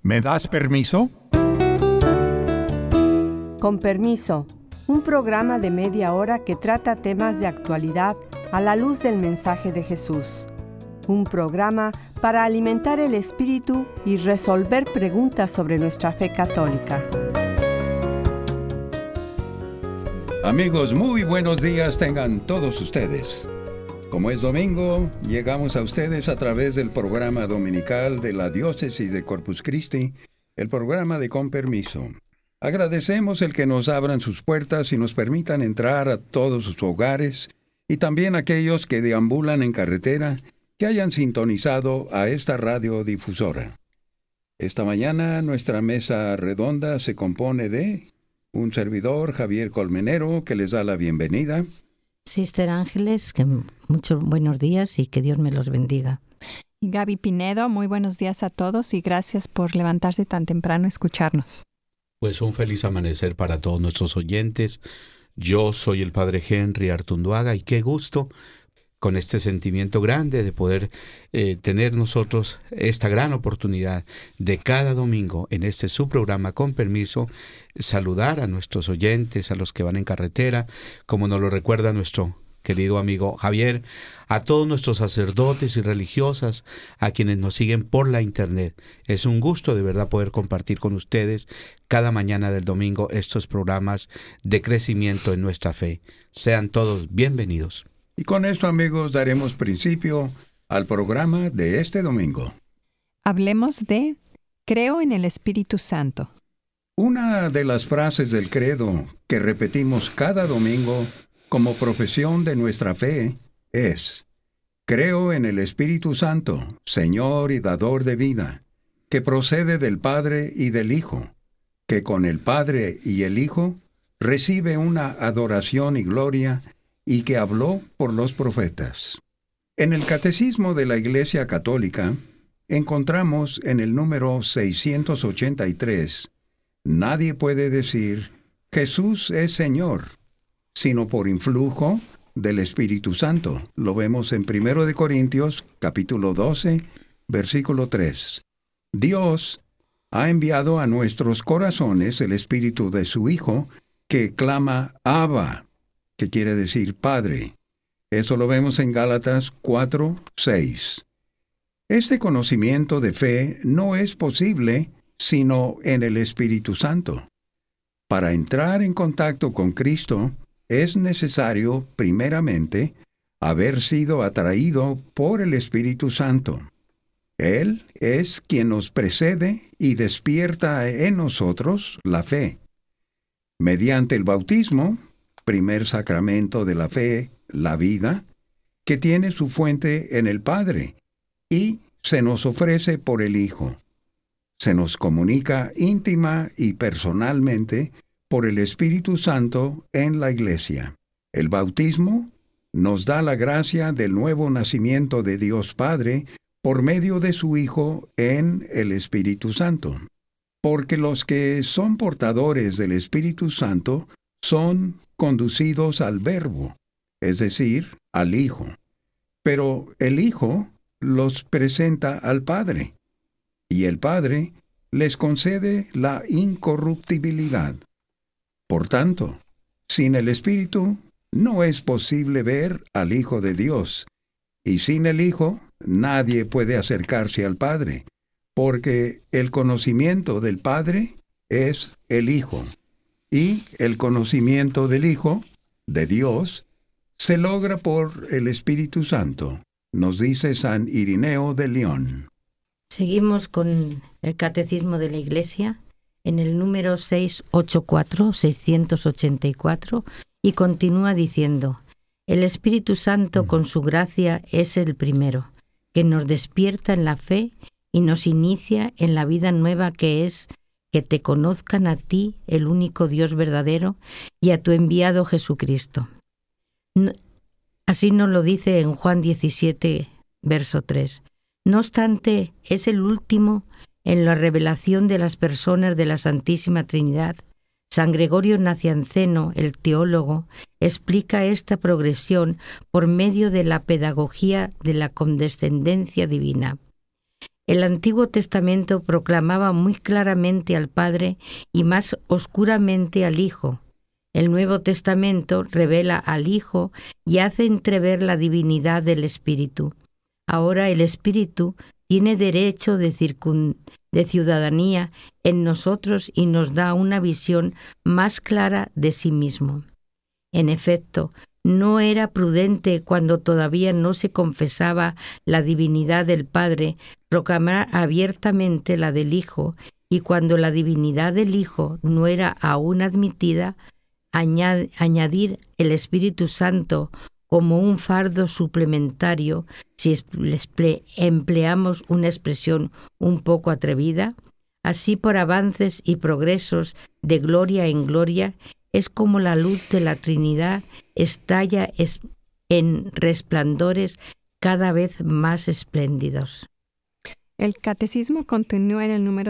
¿Me das permiso? Con permiso, un programa de media hora que trata temas de actualidad a la luz del mensaje de Jesús. Un programa para alimentar el espíritu y resolver preguntas sobre nuestra fe católica. Amigos, muy buenos días tengan todos ustedes. Como es domingo, llegamos a ustedes a través del programa dominical de la Diócesis de Corpus Christi, el programa de Con Permiso. Agradecemos el que nos abran sus puertas y nos permitan entrar a todos sus hogares, y también a aquellos que deambulan en carretera, que hayan sintonizado a esta radiodifusora. Esta mañana nuestra mesa redonda se compone de un servidor, Javier Colmenero, que les da la bienvenida. Sister Ángeles, que muchos buenos días y que Dios me los bendiga. Y Gaby Pinedo, muy buenos días a todos y gracias por levantarse tan temprano a escucharnos. Pues un feliz amanecer para todos nuestros oyentes. Yo soy el Padre Henry Artunduaga y qué gusto con este sentimiento grande de poder tener nosotros esta gran oportunidad de cada domingo en este su programa Con Permiso, saludar a nuestros oyentes, a los que van en carretera, como nos lo recuerda nuestro querido amigo Javier, a todos nuestros sacerdotes y religiosas, a quienes nos siguen por la internet. Es un gusto de verdad poder compartir con ustedes cada mañana del domingo estos programas de crecimiento en nuestra fe. Sean todos bienvenidos. Y con esto, amigos, daremos principio al programa de este domingo. Hablemos de Creo en el Espíritu Santo. Una de las frases del credo que repetimos cada domingo como profesión de nuestra fe es: Creo en el Espíritu Santo, Señor y dador de vida, que procede del Padre y del Hijo, que con el Padre y el Hijo recibe una adoración y gloria, y que habló por los profetas. En el Catecismo de la Iglesia Católica encontramos en el número 683, nadie puede decir Jesús es Señor, sino por influjo del Espíritu Santo. Lo vemos en 1 Corintios, capítulo 12, versículo 3. Dios ha enviado a nuestros corazones el Espíritu de su Hijo, que clama Abba, que quiere decir Padre. Eso lo vemos en Gálatas 4, 6. Este conocimiento de fe no es posible sino en el Espíritu Santo. Para entrar en contacto con Cristo, es necesario, primeramente, haber sido atraído por el Espíritu Santo. Él es quien nos precede y despierta en nosotros la fe. Mediante el bautismo, primer sacramento de la fe, la vida, que tiene su fuente en el Padre, y se nos ofrece por el Hijo. Se nos comunica íntima y personalmente por el Espíritu Santo en la Iglesia. El bautismo nos da la gracia del nuevo nacimiento de Dios Padre por medio de su Hijo en el Espíritu Santo. Porque los que son portadores del Espíritu Santo son conducidos al Verbo, es decir, al Hijo. Pero el Hijo los presenta al Padre, y el Padre les concede la incorruptibilidad. Por tanto, sin el Espíritu no es posible ver al Hijo de Dios, y sin el Hijo nadie puede acercarse al Padre, porque el conocimiento del Padre es el Hijo. Y el conocimiento del Hijo, de Dios, se logra por el Espíritu Santo, nos dice San Irineo de León. Seguimos con el Catecismo de la Iglesia en el número 684, y continúa diciendo: el Espíritu Santo con su gracia es el primero, que nos despierta en la fe y nos inicia en la vida nueva que es que te conozcan a ti, el único Dios verdadero, y a tu enviado Jesucristo. Así nos lo dice en Juan 17, verso 3. No obstante, es el último en la revelación de las personas de la Santísima Trinidad. San Gregorio Nacianceno, el teólogo, explica esta progresión por medio de la pedagogía de la condescendencia divina. El Antiguo Testamento proclamaba muy claramente al Padre y más oscuramente al Hijo. El Nuevo Testamento revela al Hijo y hace entrever la divinidad del Espíritu. Ahora el Espíritu tiene derecho de ciudadanía en nosotros y nos da una visión más clara de sí mismo. En efecto, no era prudente, cuando todavía no se confesaba la divinidad del Padre, proclamar abiertamente la del Hijo, y cuando la divinidad del Hijo no era aún admitida, añadir el Espíritu Santo como un fardo suplementario, si empleamos una expresión un poco atrevida. Así, por avances y progresos de gloria en gloria, es como la luz de la Trinidad estalla en resplandores cada vez más espléndidos. El Catecismo continúa en el número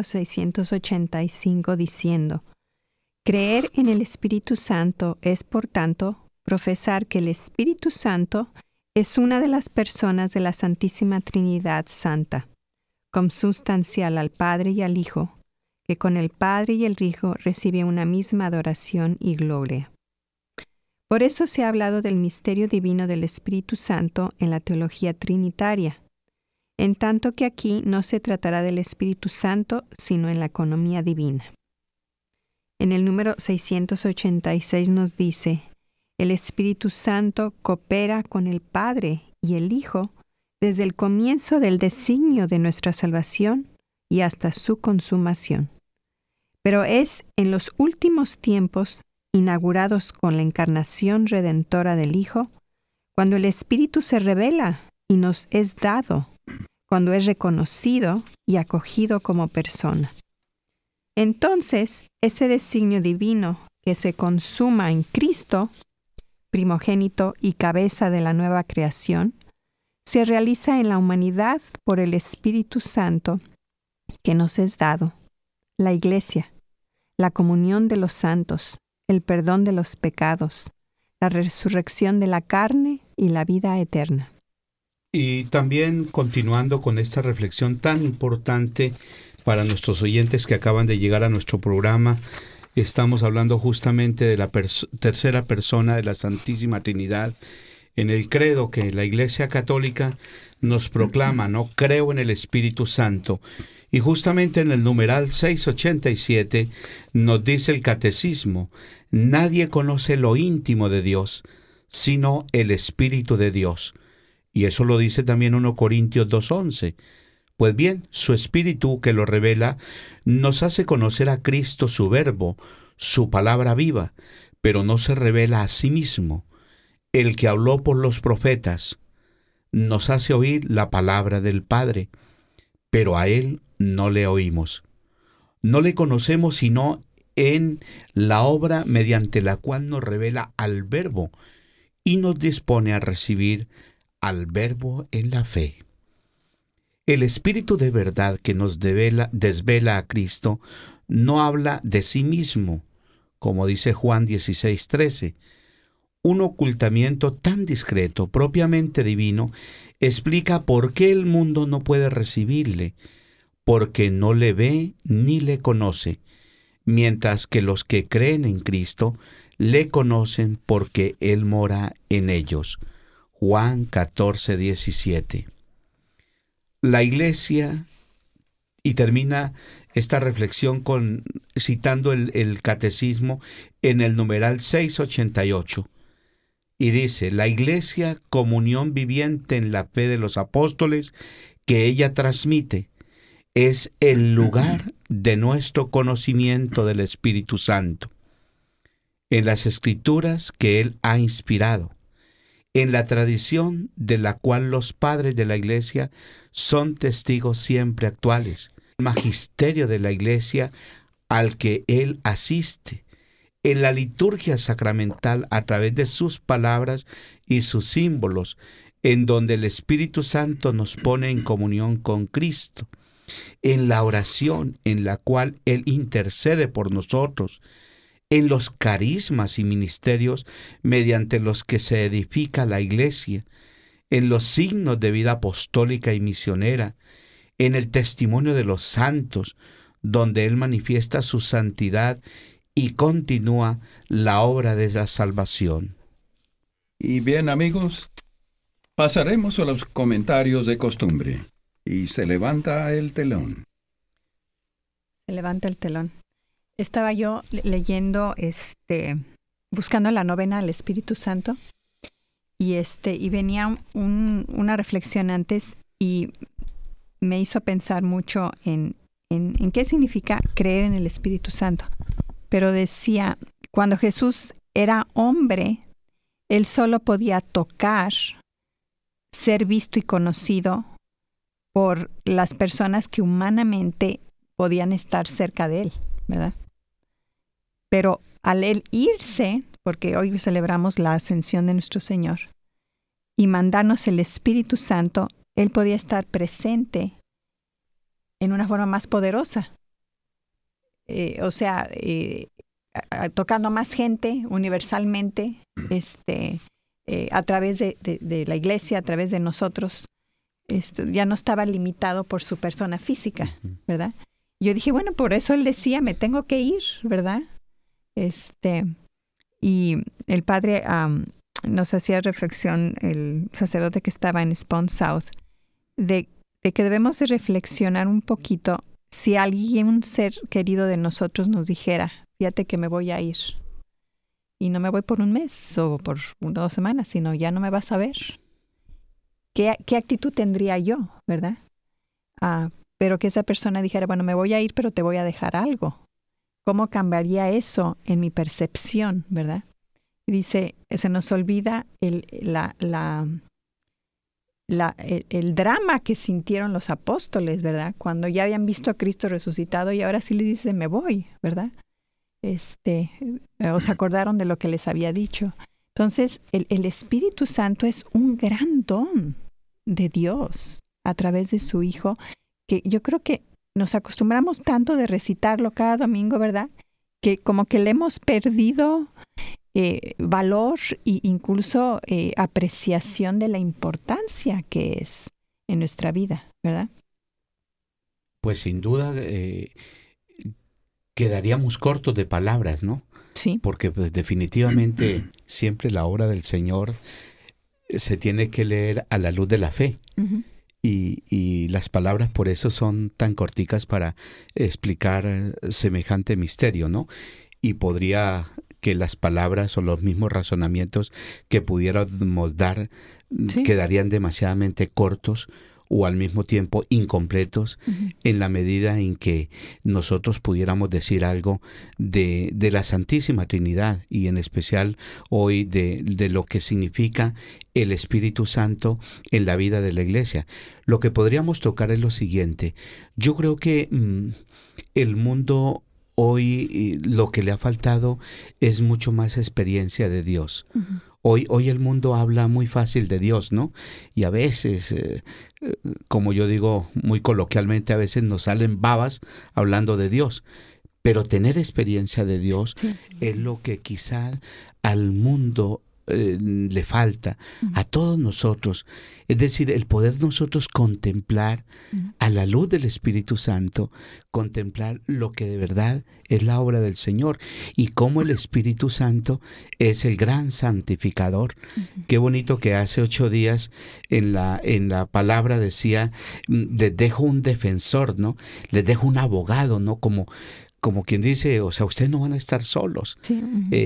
685 diciendo: creer en el Espíritu Santo es, por tanto, profesar que el Espíritu Santo es una de las personas de la Santísima Trinidad Santa, consubstancial al Padre y al Hijo, que con el Padre y el Hijo recibe una misma adoración y gloria. Por eso se ha hablado del misterio divino del Espíritu Santo en la teología trinitaria, en tanto que aquí no se tratará del Espíritu Santo, sino en la economía divina. En el número 686 nos dice: el Espíritu Santo coopera con el Padre y el Hijo desde el comienzo del designio de nuestra salvación y hasta su consumación. Pero es en los últimos tiempos, inaugurados con la encarnación redentora del Hijo, cuando el Espíritu se revela y nos es dado, cuando es reconocido y acogido como persona. Entonces, este designio divino que se consuma en Cristo, primogénito y cabeza de la nueva creación, se realiza en la humanidad por el Espíritu Santo que nos es dado, la Iglesia, la comunión de los santos, el perdón de los pecados, la resurrección de la carne y la vida eterna. Y también, continuando con esta reflexión tan importante para nuestros oyentes que acaban de llegar a nuestro programa, estamos hablando justamente de la tercera persona de la Santísima Trinidad en el credo que la Iglesia Católica nos proclama, ¿no? Creo en el Espíritu Santo. Y justamente en el numeral 687 nos dice el Catecismo: nadie conoce lo íntimo de Dios, sino el Espíritu de Dios. Y eso lo dice también 1 Corintios 2:11. Pues bien, su Espíritu que lo revela nos hace conocer a Cristo, su Verbo, su palabra viva, pero no se revela a sí mismo. El que habló por los profetas nos hace oír la palabra del Padre, pero a Él no le oímos. No le conocemos sino en la obra mediante la cual nos revela al Verbo y nos dispone a recibir al Verbo en la fe. El Espíritu de verdad que nos desvela a Cristo no habla de sí mismo, como dice Juan 16:13. Un ocultamiento tan discreto, propiamente divino, explica por qué el mundo no puede recibirle, porque no le ve ni le conoce, mientras que los que creen en Cristo le conocen porque Él mora en ellos. Juan 14:17. La Iglesia, y termina esta reflexión citando el Catecismo en el numeral 688, y dice: la Iglesia, comunión viviente en la fe de los apóstoles que ella transmite, es el lugar de nuestro conocimiento del Espíritu Santo, en las Escrituras que Él ha inspirado, en la tradición de la cual los padres de la Iglesia son testigos siempre actuales, el magisterio de la Iglesia al que Él asiste, en la liturgia sacramental a través de sus palabras y sus símbolos, en donde el Espíritu Santo nos pone en comunión con Cristo, en la oración en la cual Él intercede por nosotros, en los carismas y ministerios mediante los que se edifica la Iglesia, en los signos de vida apostólica y misionera, en el testimonio de los santos, donde Él manifiesta su santidad y continúa la obra de la salvación. Y bien, amigos, pasaremos a los comentarios de costumbre. Y se levanta el telón. Se levanta el telón. Estaba yo leyendo, buscando la novena al Espíritu Santo, y venía una reflexión antes y me hizo pensar mucho en qué significa creer en el Espíritu Santo. Pero decía, cuando Jesús era hombre, Él solo podía tocar, ser visto y conocido por las personas que humanamente podían estar cerca de Él, ¿verdad? Pero al Él irse, porque hoy celebramos la ascensión de nuestro Señor, y mandarnos el Espíritu Santo, Él podía estar presente en una forma más poderosa. Tocando a más gente universalmente, a través de la iglesia, a través de nosotros. Ya no estaba limitado por su persona física, ¿verdad? Yo dije, bueno, por eso Él decía, me tengo que ir, ¿verdad? Y el padre nos hacía reflexión, el sacerdote que estaba en Spawn South, de que debemos de reflexionar un poquito si alguien, un ser querido de nosotros nos dijera, fíjate que me voy a ir. Y no me voy por un mes o por 1 o 2 semanas, sino ya no me vas a ver. ¿Qué actitud tendría yo, verdad? Pero que esa persona dijera, bueno, me voy a ir, pero te voy a dejar algo. ¿Cómo cambiaría eso en mi percepción, verdad? Y dice, se nos olvida el drama que sintieron los apóstoles, ¿verdad? Cuando ya habían visto a Cristo resucitado y ahora sí le dice, me voy, ¿verdad? O se acordaron de lo que les había dicho. Entonces, el Espíritu Santo es un gran don de Dios a través de su Hijo, que yo creo que nos acostumbramos tanto de recitarlo cada domingo, ¿verdad? Que como que le hemos perdido valor e incluso apreciación de la importancia que es en nuestra vida, ¿verdad? Pues sin duda quedaríamos cortos de palabras, ¿no? Sí. Porque pues, definitivamente siempre la obra del Señor se tiene que leer a la luz de la fe. Uh-huh. Y las palabras por eso son tan corticas para explicar semejante misterio, ¿no? Y podría que las palabras o los mismos razonamientos que pudiéramos dar ¿sí? quedarían demasiadamente cortos o al mismo tiempo incompletos uh-huh. en la medida en que nosotros pudiéramos decir algo de la Santísima Trinidad y en especial hoy de lo que significa el Espíritu Santo en la vida de la Iglesia. Lo que podríamos tocar es lo siguiente. Yo creo que el mundo hoy lo que le ha faltado es mucho más experiencia de Dios. Uh-huh. Hoy el mundo habla muy fácil de Dios, ¿no? Y a veces, como yo digo muy coloquialmente, a veces nos salen babas hablando de Dios. Pero tener experiencia de Dios sí. es lo que quizá al mundo le falta, a todos nosotros. Es decir, el poder nosotros contemplar a la luz del Espíritu Santo, contemplar lo que de verdad es la obra del Señor y cómo el Espíritu Santo es el gran santificador. Qué bonito que hace 8 días en la palabra decía, les dejo un defensor, ¿no? Les dejo un abogado, ¿no? Como quien dice, o sea, ustedes no van a estar solos. Sí.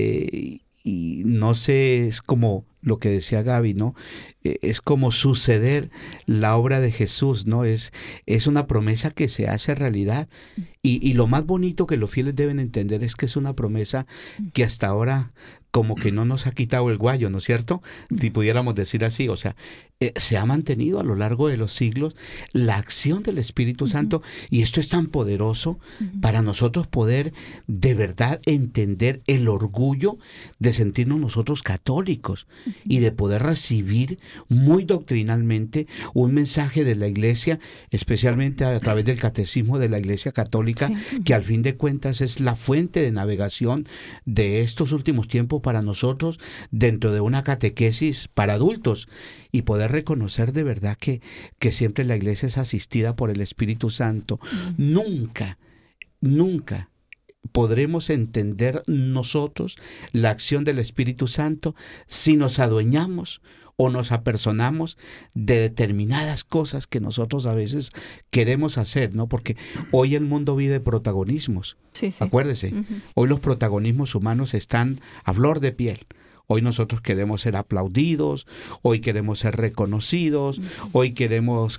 Y no sé, es como lo que decía Gaby, ¿no? Es como suceder la obra de Jesús, ¿no? Es una promesa que se hace realidad. Y lo más bonito que los fieles deben entender es que es una promesa que hasta ahora como que no nos ha quitado el guayo, ¿no es cierto? Si pudiéramos decir así, o sea, se ha mantenido a lo largo de los siglos la acción del Espíritu Santo y esto es tan poderoso para nosotros poder de verdad entender el orgullo de sentirnos nosotros católicos y de poder recibir muy doctrinalmente un mensaje de la Iglesia, especialmente a través del Catecismo de la Iglesia Católica, sí. que al fin de cuentas es la fuente de navegación de estos últimos tiempos nuevo para nosotros dentro de una catequesis para adultos y poder reconocer de verdad que siempre la iglesia es asistida por el Espíritu Santo. Nunca podremos entender nosotros la acción del Espíritu Santo si nos adueñamos o nos apersonamos de determinadas cosas que nosotros a veces queremos hacer, ¿no? Porque hoy el mundo vive protagonismos. Sí. Acuérdese, hoy los protagonismos humanos están a flor de piel. Hoy nosotros queremos ser aplaudidos, hoy queremos ser reconocidos, hoy queremos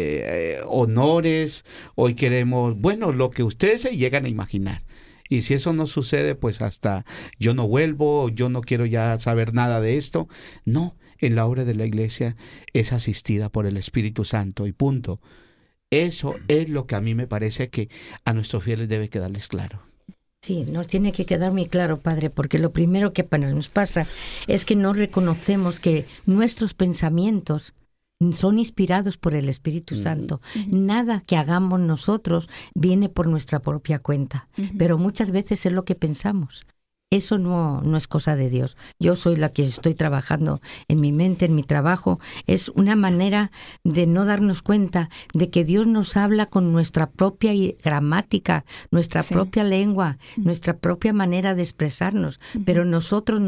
honores, hoy queremos, bueno, lo que ustedes se llegan a imaginar. Y si eso no sucede, pues hasta yo no vuelvo, yo no quiero ya saber nada de esto. No, en la obra de la iglesia es asistida por el Espíritu Santo y punto. Eso es lo que a mí me parece que a nuestros fieles debe quedarles claro. Sí, nos tiene que quedar muy claro, Padre, porque lo primero que nos pasa es que no reconocemos que nuestros pensamientos son inspirados por el Espíritu Santo. Nada que hagamos nosotros viene por nuestra propia cuenta, pero muchas veces es lo que pensamos. Eso no es cosa de Dios. Yo soy la que estoy trabajando en mi mente, en mi trabajo. Es una manera de no darnos cuenta de que Dios nos habla con nuestra propia gramática, nuestra propia lengua, nuestra propia manera de expresarnos, pero nosotros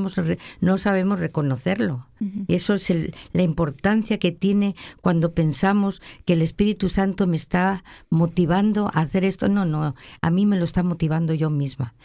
no sabemos reconocerlo. Eso es la importancia que tiene cuando pensamos que el Espíritu Santo me está motivando a hacer esto. No, a mí me lo está motivando yo misma.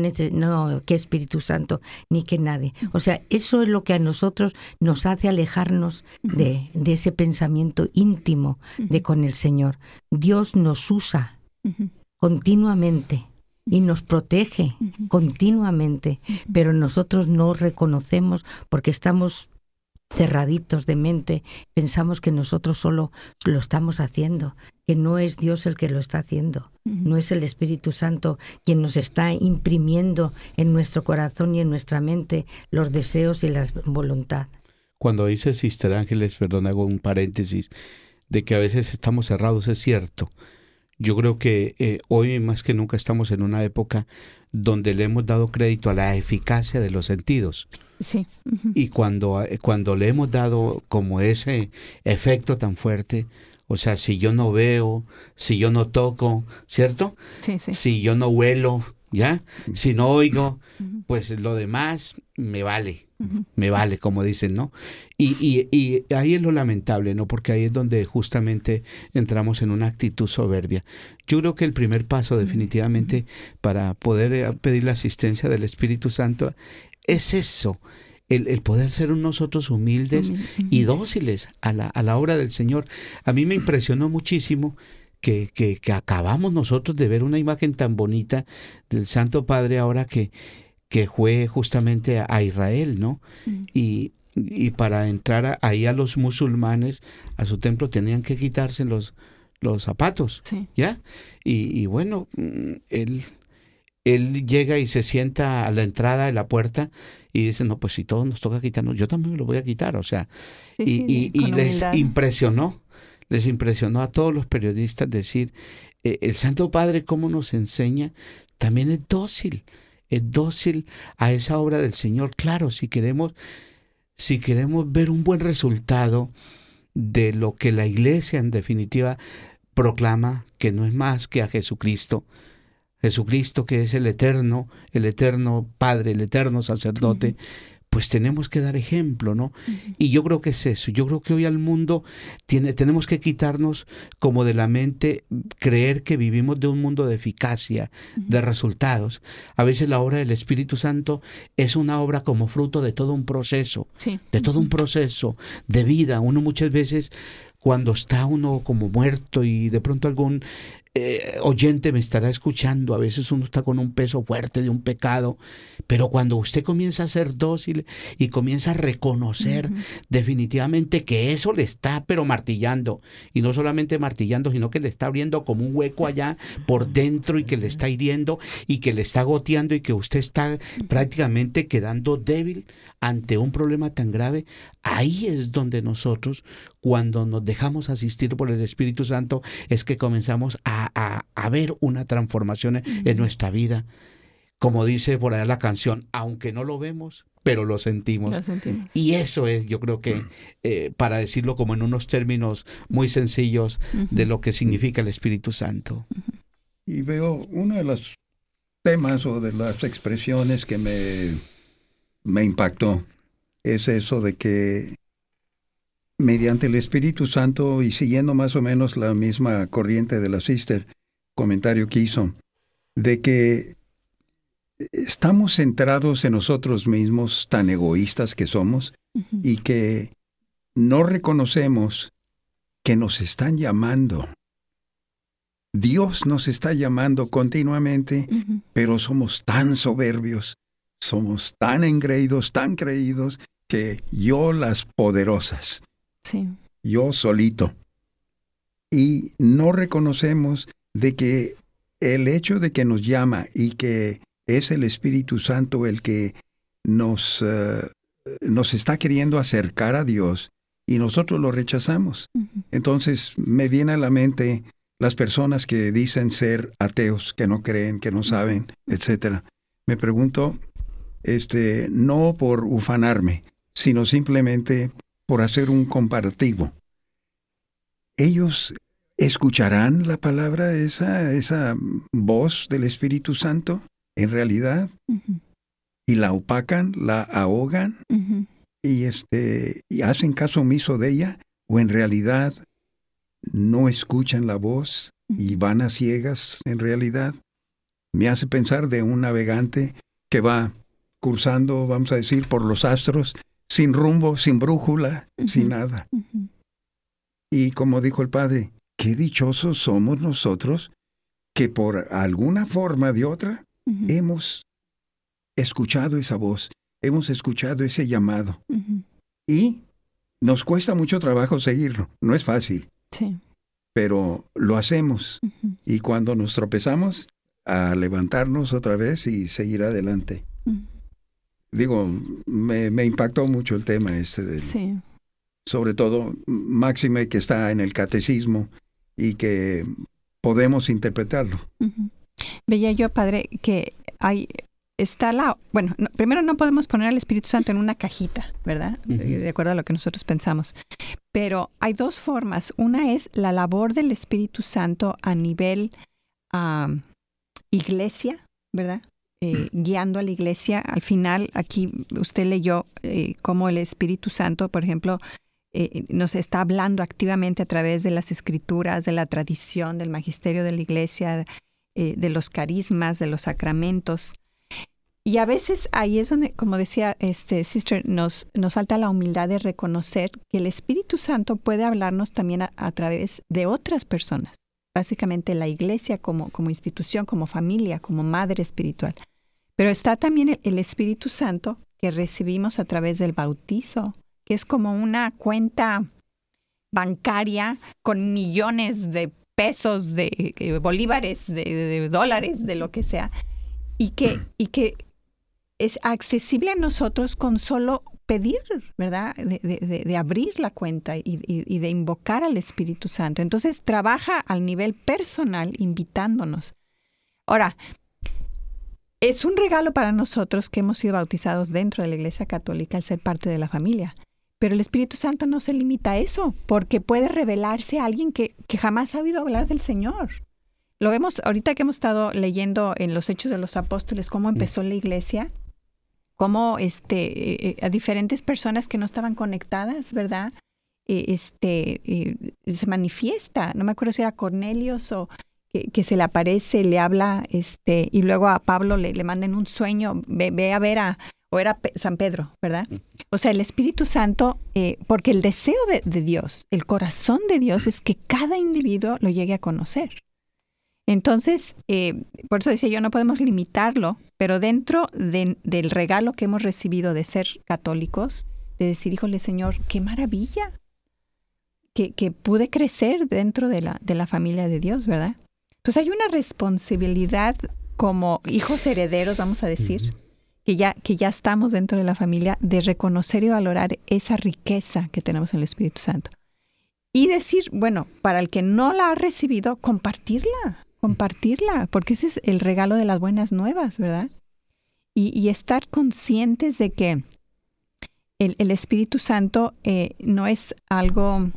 No que Espíritu Santo ni que nadie. O sea, eso es lo que a nosotros nos hace alejarnos de ese pensamiento íntimo de con el Señor. Dios nos usa continuamente y nos protege continuamente, pero nosotros no reconocemos porque estamos cerraditos de mente, pensamos que nosotros solo lo estamos haciendo, que no es Dios el que lo está haciendo, no es el Espíritu Santo quien nos está imprimiendo en nuestro corazón y en nuestra mente los deseos y la voluntad. Cuando dice Sister Ángeles, perdón, hago un paréntesis, de que a veces estamos cerrados, es cierto. Yo creo que hoy más que nunca estamos en una época donde le hemos dado crédito a la eficacia de los sentidos. Sí. Y cuando le hemos dado como ese efecto tan fuerte, o sea, si yo no veo, si yo no toco, ¿cierto? Sí. Si yo no huelo, ¿ya? Si no oigo, pues lo demás me vale. Me vale, como dicen, ¿no? Y ahí es lo lamentable, ¿no? Porque ahí es donde justamente entramos en una actitud soberbia. Yo creo que el primer paso definitivamente para poder pedir la asistencia del Espíritu Santo es eso, el poder ser nosotros humildes y dóciles a la obra del Señor. A mí me impresionó muchísimo que acabamos nosotros de ver una imagen tan bonita del Santo Padre ahora que fue justamente a Israel, ¿no? Y para entrar ahí a los musulmanes, a su templo, tenían que quitarse los zapatos, ¿ya? Y bueno, él llega y se sienta a la entrada de la puerta y dice, no, pues si todos nos toca quitarnos, yo también me lo voy a quitar, o sea. Y les impresionó a todos los periodistas decir, el Santo Padre, cómo nos enseña, también es dócil a esa obra del Señor. Claro, si queremos ver un buen resultado de lo que la Iglesia en definitiva proclama, que no es más que a Jesucristo que es el eterno Padre, el eterno sacerdote, pues tenemos que dar ejemplo, ¿no? Y yo creo que es eso. Yo creo que hoy al mundo tenemos que quitarnos como de la mente creer que vivimos de un mundo de eficacia, de resultados. A veces la obra del Espíritu Santo es una obra como fruto de todo un proceso, de todo un proceso de vida. Uno muchas veces, cuando está uno como muerto y de pronto algún oyente me estará escuchando, a veces uno está con un peso fuerte de un pecado, pero cuando usted comienza a ser dócil y comienza a reconocer definitivamente que eso le está pero martillando, y no solamente martillando, sino que le está abriendo como un hueco allá por dentro y que le está hiriendo y que le está goteando y que usted está prácticamente quedando débil ante un problema tan grave, ahí es donde nosotros, cuando nos dejamos asistir por el Espíritu Santo, es que comenzamos a ver una transformación en nuestra vida. como dice por allá la canción, aunque no lo vemos, pero lo sentimos. Lo sentimos. Y eso es, yo creo que, para decirlo como en unos términos muy sencillos, de lo que significa el Espíritu Santo. Y veo uno de los temas o de las expresiones que me impactó, es eso de que mediante el Espíritu Santo, y siguiendo más o menos la misma corriente de la sister, comentario que hizo, de que estamos centrados en nosotros mismos, tan egoístas que somos, y que no reconocemos que nos están llamando. Dios nos está llamando continuamente, pero somos tan soberbios, somos tan engreídos, tan creídos, que yo las poderosas, Sí. yo solito. Y no reconocemos de que el hecho de que nos llama y que es el Espíritu Santo el que nos está queriendo acercar a Dios y nosotros lo rechazamos. Entonces me viene a la mente las personas que dicen ser ateos, que no creen, que no saben, etc. Me pregunto, no por ufanarme, sino simplemente por hacer un comparativo. ¿Ellos escucharán la palabra, esa voz del Espíritu Santo en realidad? Y la opacan, la ahogan, y hacen caso omiso de ella, o en realidad no escuchan la voz y van a ciegas en realidad. Me hace pensar de un navegante que va cruzando, vamos a decir, por los astros, sin rumbo, sin brújula, sin nada. Y como dijo el Padre, qué dichosos somos nosotros que por alguna forma de otra hemos escuchado esa voz, hemos escuchado ese llamado. Y nos cuesta mucho trabajo seguirlo, no es fácil. Sí. Pero lo hacemos. Y cuando nos tropezamos, a levantarnos otra vez y seguir adelante. Digo, me impactó mucho el tema Sí. sobre todo, máxime que está en el catecismo y que podemos interpretarlo. Veía yo, Padre, que primero no podemos poner al Espíritu Santo en una cajita, ¿verdad? De acuerdo a lo que nosotros pensamos. Pero hay dos formas. Una es la labor del Espíritu Santo a nivel iglesia, ¿verdad? Guiando a la iglesia. Al final, aquí usted leyó cómo el Espíritu Santo, por ejemplo, nos está hablando activamente a través de las escrituras, de la tradición, del magisterio de la iglesia, de los carismas, de los sacramentos. Y a veces ahí es donde, como decía Sister, nos falta la humildad de reconocer que el Espíritu Santo puede hablarnos también a través de otras personas. Básicamente la iglesia como institución, como familia, como madre espiritual. Pero está también el Espíritu Santo que recibimos a través del bautizo, que es como una cuenta bancaria con millones de pesos, de bolívares, de dólares, de lo que sea, y que es accesible a nosotros con solo pedir, ¿verdad? De abrir la cuenta y de invocar al Espíritu Santo. Entonces trabaja al nivel personal invitándonos. Ahora, es un regalo para nosotros que hemos sido bautizados dentro de la Iglesia Católica al ser parte de la familia. Pero el Espíritu Santo no se limita a eso, porque puede revelarse a alguien que jamás ha oído hablar del Señor. Lo vemos ahorita que hemos estado leyendo en los Hechos de los Apóstoles cómo empezó la iglesia, cómo a diferentes personas que no estaban conectadas, ¿verdad? Se manifiesta. No me acuerdo si era Cornelios o que se le aparece, le habla, y luego a Pablo le mandan un sueño, ve a ver o era San Pedro, ¿verdad? O sea, el Espíritu Santo, porque el deseo de Dios, el corazón de Dios es que cada individuo lo llegue a conocer. Entonces, por eso decía yo, no podemos limitarlo, pero dentro del regalo que hemos recibido de ser católicos, de decir, híjole, Señor, qué maravilla que pude crecer dentro de la familia de Dios, ¿verdad? Entonces hay una responsabilidad como hijos herederos, vamos a decir, que ya estamos dentro de la familia, de reconocer y valorar esa riqueza que tenemos en el Espíritu Santo. Y decir, bueno, para el que no la ha recibido, compartirla, porque ese es el regalo de las buenas nuevas, ¿verdad? y estar conscientes de que el Espíritu Santo no es algo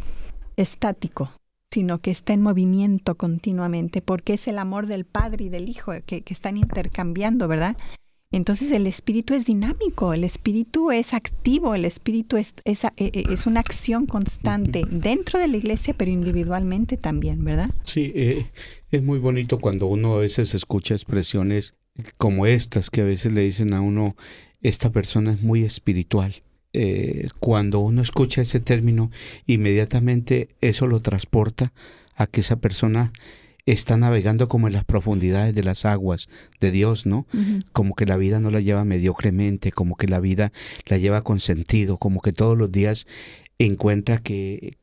estático, sino que está en movimiento continuamente, porque es el amor del Padre y del Hijo que están intercambiando, ¿verdad? Entonces el Espíritu es dinámico, el Espíritu es activo, el Espíritu es una acción constante dentro de la iglesia, pero individualmente también, ¿verdad? Sí, es muy bonito cuando uno a veces escucha expresiones como estas, que a veces le dicen a uno, esta persona es muy espiritual. Cuando uno escucha ese término, inmediatamente eso lo transporta a que esa persona está navegando como en las profundidades de las aguas de Dios, ¿no? Uh-huh. Como que la vida no la lleva mediocremente, como que la vida la lleva con sentido, como que todos los días encuentra que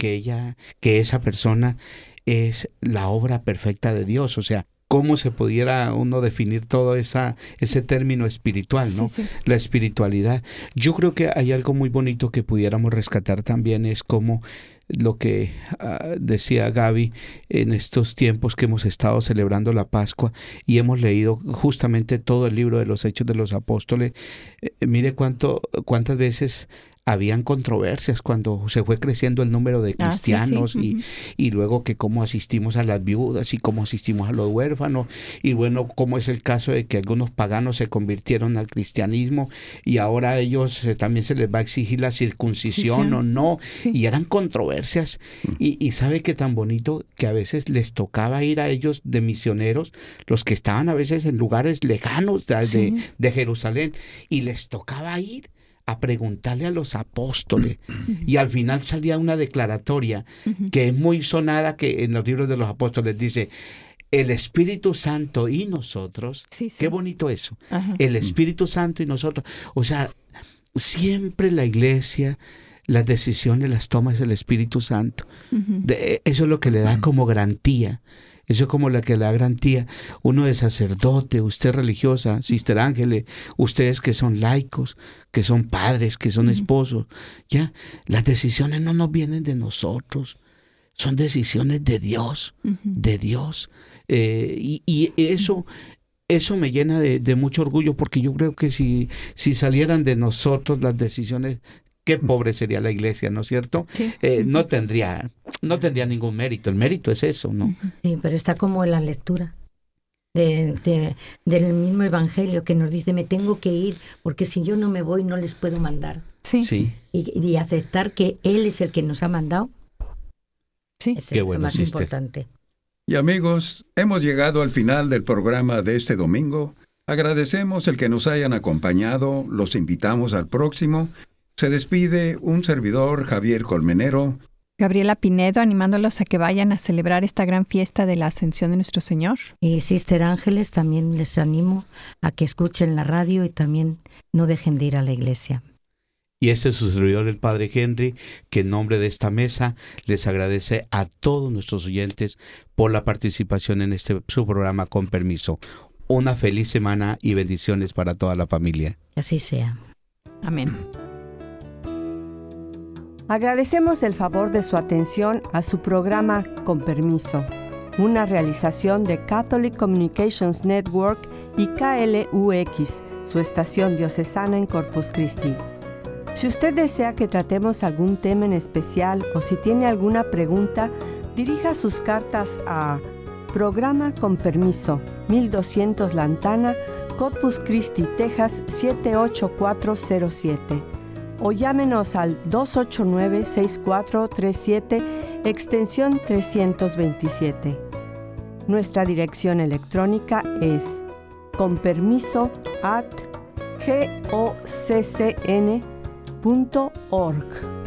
esa persona es la obra perfecta de Dios. O sea, ¿cómo se pudiera uno definir todo ese término espiritual, ¿no? Sí, sí. La espiritualidad. Yo creo que hay algo muy bonito que pudiéramos rescatar también, es como lo que decía Gaby en estos tiempos que hemos estado celebrando la Pascua y hemos leído justamente todo el libro de los Hechos de los Apóstoles. Mire cuántas veces habían controversias cuando se fue creciendo el número de cristianos. Sí. Uh-huh. y luego que cómo asistimos a las viudas y cómo asistimos a los huérfanos, y bueno, cómo es el caso de que algunos paganos se convirtieron al cristianismo y ahora a ellos también se les va a exigir la circuncisión o no, y eran controversias. Y sabe que tan bonito que a veces les tocaba ir a ellos de misioneros, los que estaban a veces en lugares lejanos de Jerusalén, y les tocaba ir a preguntarle a los apóstoles, y al final salía una declaratoria que es muy sonada, que en los libros de los apóstoles dice, el Espíritu Santo y nosotros. Sí. Qué bonito eso. Ajá. El Espíritu Santo y nosotros. O sea, siempre la iglesia, las decisiones las toma el Espíritu Santo. Eso es lo que le da como garantía. Eso es como la que le da garantía. Uno de sacerdote, usted religiosa, Sister Ángeles, ustedes que son laicos, que son padres, que son esposos, ya, las decisiones no nos vienen de nosotros, son decisiones de Dios, de Dios. Y eso me llena de mucho orgullo, porque yo creo que si salieran de nosotros las decisiones, qué pobre sería la iglesia, ¿no es cierto? Sí. No tendría ningún mérito. El mérito es eso, ¿no? Sí, pero está como en la lectura del mismo evangelio que nos dice, me tengo que ir, porque si yo no me voy no les puedo mandar. Sí. Y aceptar que Él es el que nos ha mandado. Sí. Es qué bueno, lo más importante. Y amigos, hemos llegado al final del programa de este domingo. Agradecemos el que nos hayan acompañado. Los invitamos al próximo. Se despide un servidor, Javier Colmenero. Gabriela Pinedo, animándolos a que vayan a celebrar esta gran fiesta de la Ascensión de nuestro Señor. Y Sister Ángeles, también les animo a que escuchen la radio y también no dejen de ir a la iglesia. Y este es su servidor, el Padre Henry, que en nombre de esta mesa les agradece a todos nuestros oyentes por la participación en su programa Con Permiso. Una feliz semana y bendiciones para toda la familia. Así sea. Amén. Agradecemos el favor de su atención a su programa Con Permiso, una realización de Catholic Communications Network y KLUX, su estación diocesana en Corpus Christi. Si usted desea que tratemos algún tema en especial o si tiene alguna pregunta, dirija sus cartas a Programa Con Permiso, 1200 Lantana, Corpus Christi, Texas 78407. O llámenos al 289-6437, extensión 327. Nuestra dirección electrónica es conpermiso@goccn.org.